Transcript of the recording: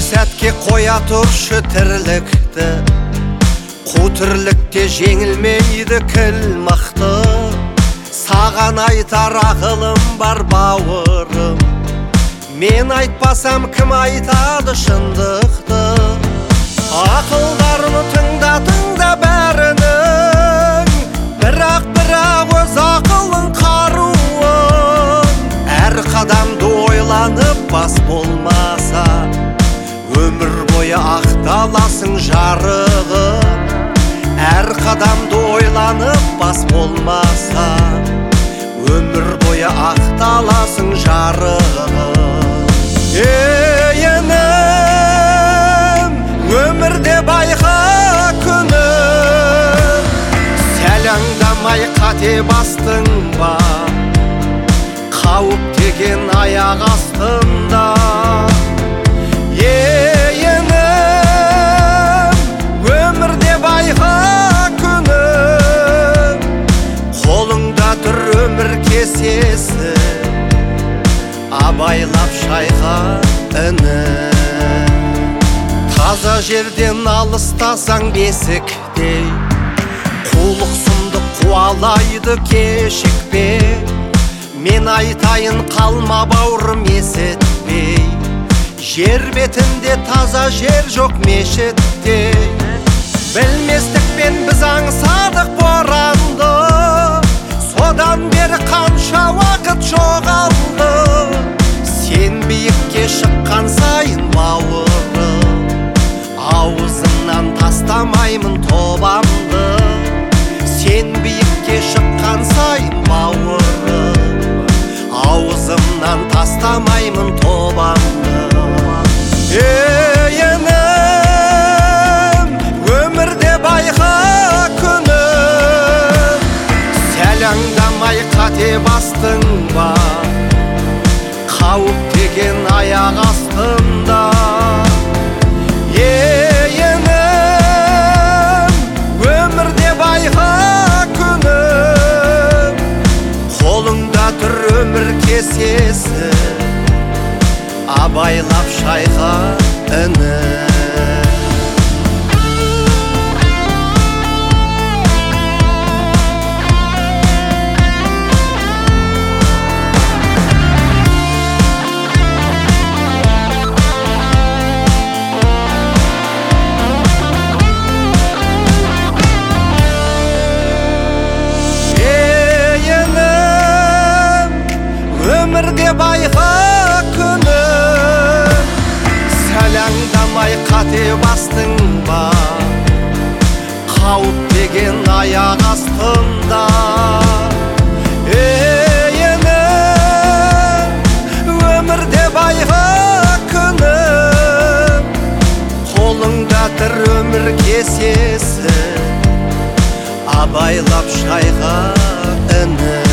сәтке қоя тұршы тірлікті, қу тірлікте жеңілмейді кіл мықты. Саған айтар ақылым бар бауырым, мен айтпасам кім айтады шындықты. Ақылдарыны тыңда бәрінің, бірақ өз ақылың қаруын. Әр қадамды ойланып бас болмаса, өмір бойы ақталасың жарығым. Әр қадамды ойланып бас болмаса, өмір бойы ақталасың жарығым. Ей інім, өмірде байқа күнім, сәл аңдамай қате бастың ба, қауіп деген аяқ астында. Ей інім, өмірде байқа күнім, қолыңда тұр өмір кесесі, абайлап шайқа інім. Таза жерден алыстасаң бесіктей, қулық сұмды қуалайды кешікпей. Мен айтайын қалма бауырым есетпей, жер бетінде таза жер жоқ мешіттей. Білместікпен біз аңсадық боранды, содан бері қанша уақыт жоғалды. Сен биікке шыққан сайын бауырым, аузымнан тастамаймын тобамды. Сен биікке шыққан сайын бауырым, аузымнан тастамаймын тобамды. Ей інім, өмірде байқа күнім, сәл аңдамай қате бастың ба, қауіп деген аяқ астында. Ей інім, өмірде байқа күнім, қолыңда тұр өмір кесесі, абайлап шайқа інім. Өмірде байқа күнім, сәл аңдамай қате бастың ба, қауіп деген аяқ астында. Ей інім, өмірде байқа күнім, қолыңда тұр өмір кесесі, абайлап шайқа інім.